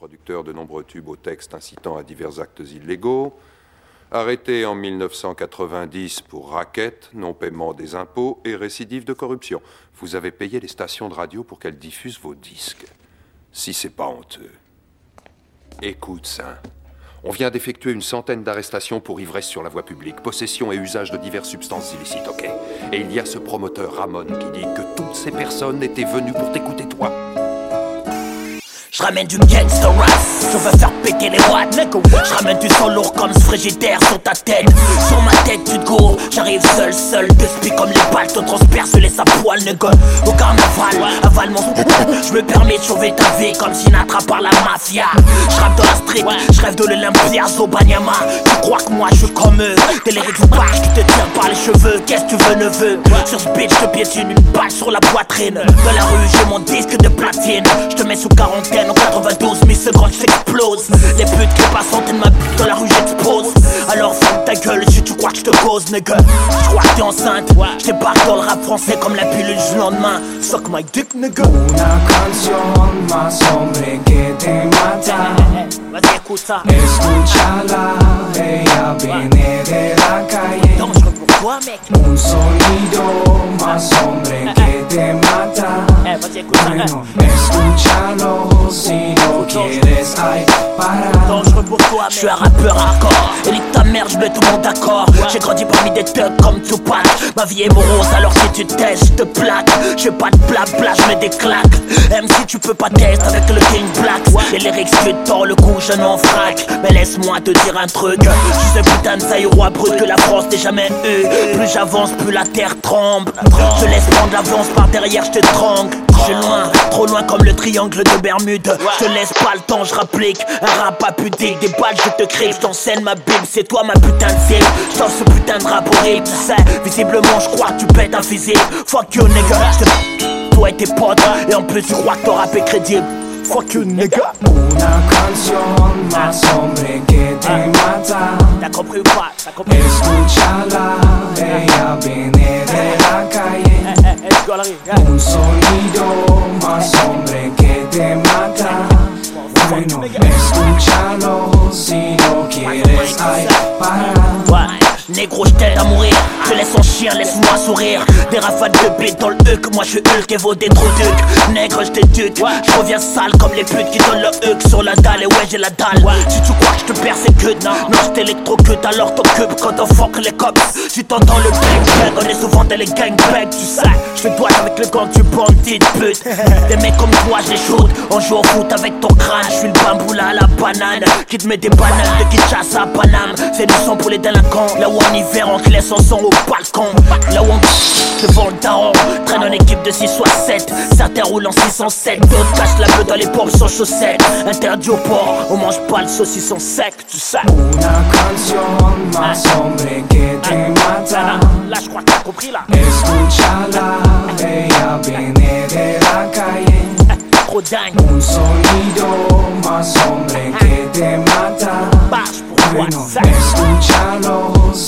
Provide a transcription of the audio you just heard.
Producteur de nombreux tubes au texte incitant à divers actes illégaux. Arrêté en 1990 pour racket, non-paiement des impôts et récidive de corruption. Vous avez payé les stations de radio pour qu'elles diffusent vos disques. Si c'est pas honteux. Écoute ça. On vient d'effectuer une centaine d'arrestations pour ivresse sur la voie publique, possession et usage de diverses substances illicites, ok? Et il y a ce promoteur Ramon qui dit que toutes ces personnes étaient venues pour t'écouter toi. Je ramène du gangster rap, je veux faire péter les watts. Je ramène du son lourd comme ce frigidaire sur ta tête. Sur ma tête tu te gourres, j'arrive seul, t'explique comme les balles, te transperce, laisse à poil, nègre. Au carnaval, avale mon je me permets de sauver ta vie comme Sinatra par la mafia. Je rappe dans la street, je rêve de l'Olympia, Zobanyama. Tu crois que moi je suis comme eux, t'es les barges qui te tirent par les cheveux. Qu'est-ce que tu veux, neveu? Sur ce beat, je te piétine une balle sur la poitrine. Dans la rue, j'ai mon disque de platine. Je te mets sous quarantaine. En 92 millisecondes j'explose. Les putes qui passent en de ma pute dans la rue j'expose. Alors ferme ta gueule si tu crois que je te cause, nigga. Je crois que t'es enceinte, je débarque dans le rap français comme la pilule du lendemain. Suck my dick, nigga. Una canción más hombre que te mata. Vas-y écoute ça. Escúchala, ella viene de la calle. Dangereux pour toi mec. Un sonido más hombre que te mata. Vas-y écoute ça. Bueno, escúchalo si no quieres, ay, para. Dangereux pour toi, je suis un rappeur hardcore. Et nique ta mère, je mets tout le monde d'accord. J'ai grandi parmi des thugs comme Tupac. Ma vie est morose, alors si tu testes, je te plaque. J'ai pas de blabla, je mets des claques. Même si tu peux pas tester avec le King Black. Les lyrics tu tords le cou, je n'en fraque. Mais laisse-moi te dire un truc. Je sais putain de saille roi brut que la France n'ait jamais eu. Plus j'avance, plus la terre tremble. Je laisse prendre l'avance par derrière, je te trangle. Je suis loin, trop loin comme le triangle de Bermude. Je te laisse pas le temps, je rapplique. Un rap pas pudique, des balles je te crie. Je t'enseigne ma bible, c'est toi ma putain de cible. Je t'en ce putain de rap horrible, tu sais. Visiblement je crois que tu pètes un physique. Fuck you nigga, toi et tes potes. Et en plus tu crois que ton rap est crédible. Fuck you nigga. Una canción más hombre que te mata. T'as compris ou pas? T'as compris? Escúchala, ella viene de la calle. Un sonido más hombre que te mata. Bueno, escúchalo si no quieres, ay, para. Négro, je t'aide à mourir. Je laisse en chien, laisse-moi sourire. Des rafales de bite dans le huc. Moi je suis Hulk et vaut des trop ducs. Nègre, je t'éduque. Je reviens sale comme les putes qui donnent le huc sur la dalle. Et ouais, j'ai la dalle. Si tu crois que je te persécute, non, je t'électrocute. Alors t'occupes quand on fuck les cops. Si t'entends le bang, on est souvent dans les gangbangs. Tu sais, je fais doigt avec le gant du bandit de pute. Des mecs comme toi, je les shoot. On joue au foot avec ton crâne. Je suis le bamboula à la banane. Qui te met des bananes de Kinshasa à Paname. C'est du sang pour les délinquants. Là où en hiver on te laisse en son au balcon. Là où on devant le daron. Traîne en équipe de 6 soit 7. Certains roulent en 607. D'autres cachent la queue dans les pompes sans chaussettes. Interdit au port, on mange pas le saucisson sec, tu sais. Una canción más hombre que te mata. Là je crois que t'as compris là. Escúchala, ella viene de la calle. Trop dingue. Un sonido más hombre que te mata. Barge pour toi, Bueno, ça. escúchalo